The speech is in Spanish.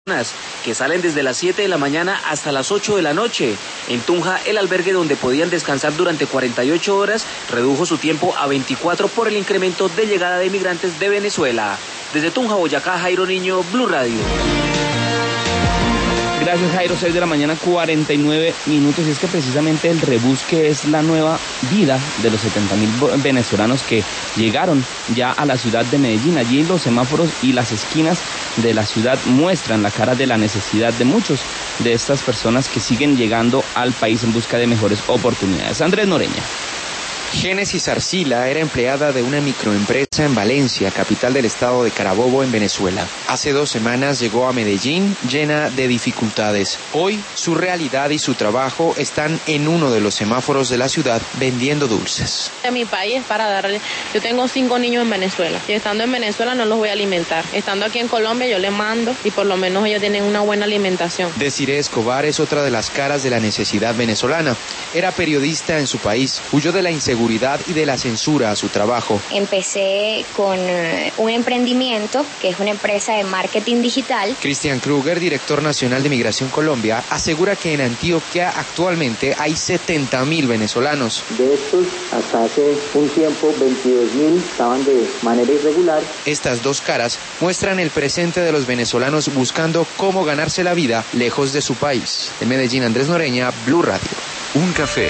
que salen desde las 7 de la mañana hasta las 8 de la noche. En Tunja, el albergue donde podían descansar durante 48 horas redujo su tiempo a 24 por el incremento de llegada de migrantes de Venezuela. Desde Tunja, Boyacá, Jairo Niño, Blue Radio. Gracias, Jairo. 6 de la mañana, 49 minutos. Y es que precisamente el rebusque es la nueva vida de los 70.000 venezolanos que llegaron ya a la ciudad de Medellín. Allí los semáforos y las esquinas de la ciudad muestran la cara de la necesidad de muchos de estas personas que siguen llegando al país en busca de mejores oportunidades. Andrés Noreña. Génesis Arcila era empleada de una microempresa en Valencia, capital del estado de Carabobo, en Venezuela. Hace 2 semanas llegó a Medellín llena de dificultades. Hoy, su realidad y su trabajo están en uno de los semáforos de la ciudad vendiendo dulces. En mi país, para darle, yo tengo 5 niños en Venezuela y estando en Venezuela no los voy a alimentar. Estando aquí en Colombia yo les mando y por lo menos ellos tienen una buena alimentación. Desiree Escobar es otra de las caras de la necesidad venezolana. Era periodista en su país, huyó de la inseguridad y de la censura a su trabajo. Empecé con un emprendimiento que es una empresa de marketing digital. Cristian Kruger, director nacional de Migración Colombia, asegura que en Antioquia actualmente hay 70.000 venezolanos. De estos, hasta hace un tiempo, 22.000 estaban de manera irregular. Estas 2 caras muestran el presente de los venezolanos buscando cómo ganarse la vida lejos de su país. En Medellín, Andrés Noreña, Blue Radio. Un café